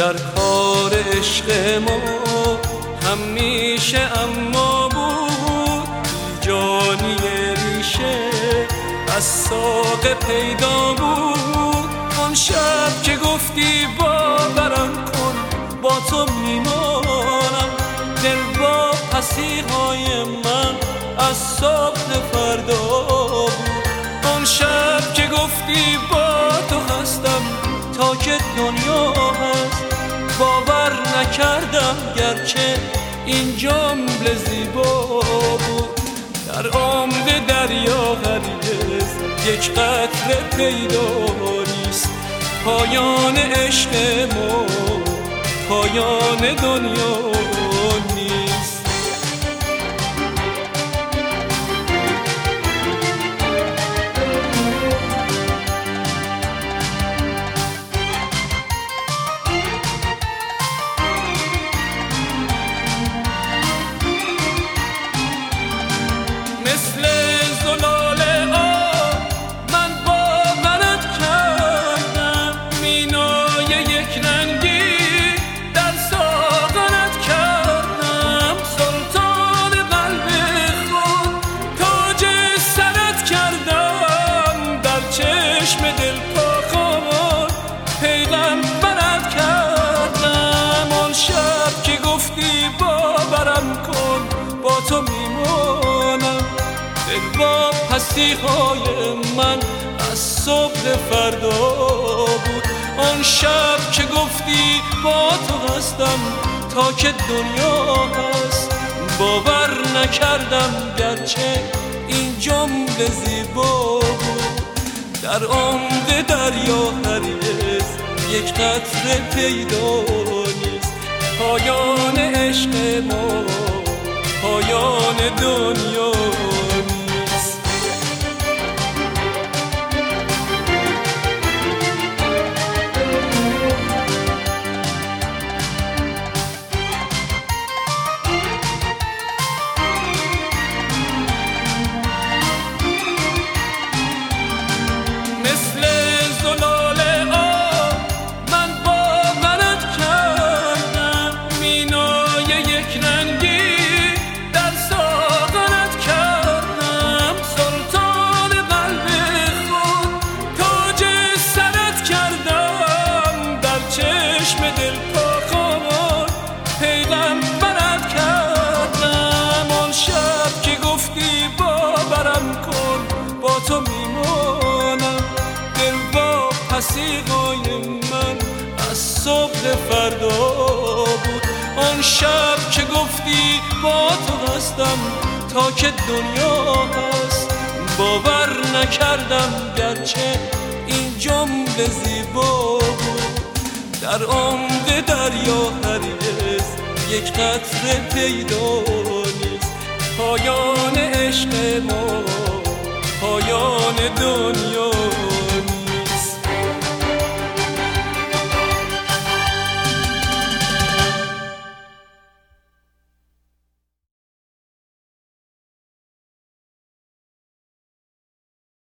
در کار عشق ما همیشه اما بود جانی ریشه از ساق پیدا بود. آن شب که گفتی باورم کن با تو میمانم، دل با پسیهای من از صبح فردا بود. آن شب که گفتی با تو هستم تا که دنیا هست، باور نکردم گرچه این جمله زیبا بود. در عمق دریا هرگز یک قطره پیدا نیست، پایان عشق ما پایان دنیا نیست. مثل زلال آب من باورت کردم، مینای یک رنگی در ساغرت کردم. سلطان قلب خود تاج سرت کردم، در چشم دل پاکان پیغمبرت کردم. آن شب که گفتی باورم کن با تو میمانم، دل با پستی‌های من از صبح فردا بود. آن شب که گفتی با تو هستم تا که دنیا هست، باور نکردم گرچه این جمله زیبا بود. در عمق دریا هرگز یک قطره پیدا نیست، پایان عشق ما پایان دنیا نیست. مثل زلال آب من باورت کردم، مینای یک رنگی در ساغرت کردم. سلطان قلب خود تاج سرت کردم، در چشم دل پاکان پیغمبرت کردم. آن شب که گفتی باورم کن با تو میمانم، دل با پسیهای من از صبح فردا بود. آن شب که گفتی با تو هستم تا که دنیا هست، باور نکردم گرچه این جمله زیبا بود. در عمق دریا هرگز یک قطره پیدا نیست، پایان عشق ما پایان دنیا